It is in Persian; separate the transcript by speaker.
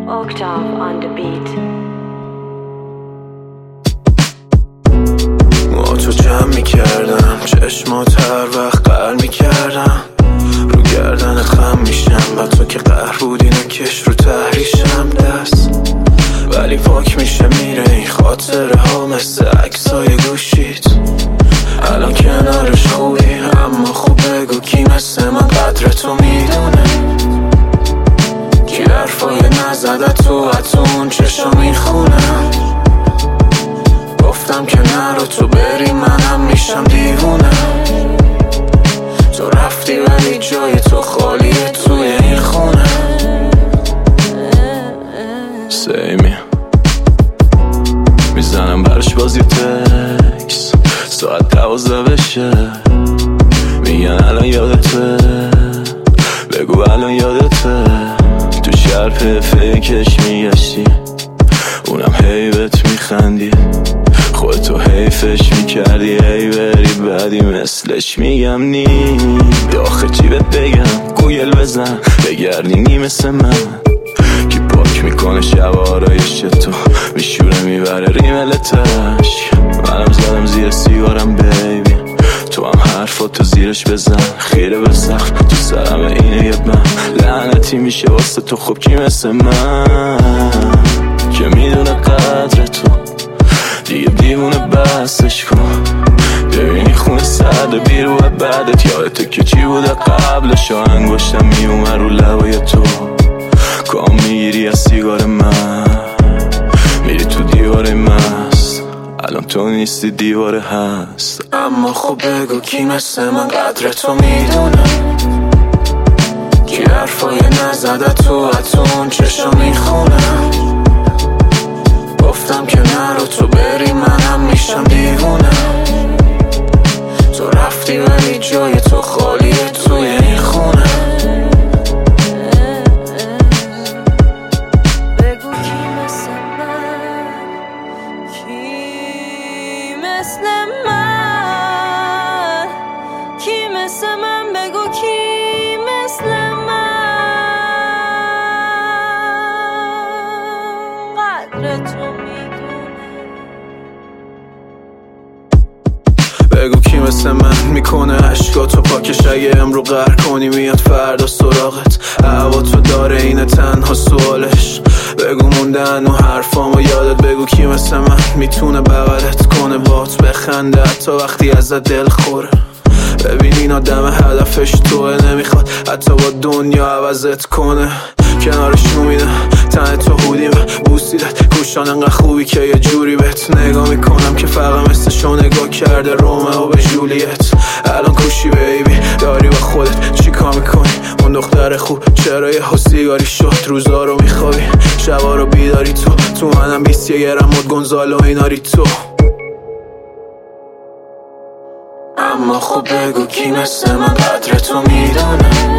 Speaker 1: Octave on the beat.
Speaker 2: ما تو جمع میکردم چشمات هر وقت قهر میکردم رو گردن خم میشم و تو که قهر بودی نکش رو تحریشم دست ولی پاک میشه میره این خاطره ها مثل عکسای گوشیت الان کنارش خوبی اما خوب بگو کی مثل من قدر تو میدونه کی حرفای نزده تو اون چشو میخونم گفتم که نرو تو بری منم میشم دیوونه تو رفتی ولی جای تو خالیه توی این خونه سیمی میزنم برش بازی تکس ساعت 12 بشه میگن الان یادته بگو الان یادته تو شرپ فکرش میگشتی اونم حیبت میخندی خودتو حیفش میکردی ای بری بعدی مثلش میگم نی داخل جیبت بگم گوگل بزن بگردی مثل من کی پاک میکنه شبارایش تو میشوره میبره ریملتش منم زدم زیر سیگارم بیبی تو هم حرفاتو زیرش بزن خیره به سقف تو سرم اینه یه من لعنتی میشه واسه تو خوب کی مثل من که میدونه قدر تو دیگه دیوونه بستش کن ببینی خونه سرد بیرو بعدت یادتو که چی بوده قبلش انگشتم میومد رو لبای تو کام میگیری از سیگار من میری تو دیوار مست الان تو نیستی دیواره هست اما خب بگو کی مثل من قدر تو میدونه کی حرفای نزده تو اون چشو میخونم گفتم که نرو تو بری منم میشم دیوونه تو رفتی ولی جای تو خالیه توی این خونه
Speaker 3: بگو کی مثل من کی مثل من کی مثل من بگو کی مثل من قدر تو
Speaker 2: بگو کی مثل من میکنه عشقاتو پاکش اگه امرو قهر کنی میاد فردا سراغت هوا تو داره اینه تنها سوالش بگو موندن و حرفامو یادت بگو کی مثل من میتونه بغلت کنه بات بخنده حتی وقتی ازت دل خوره ببین این آدم هدفش توه نمیخواد حتی با دنیا عوضت کنه کنارش میدم تن تو هودیم بوسیدت گوشان انقدر خوبی که یه جوری بهت نگاه میکنم که فقط مثل شو نگاه کرده رومئو به جولیت الان کوشی بیبی داری با خودت چی کار میکنی اون دختر خوب چرا یه سیگاری شد روزا رو میخوابی شبا رو بیداری تو منم 20 گرم مد گونزالو ایناری تو اما خب بگو کی مثل من قدر تو میدونه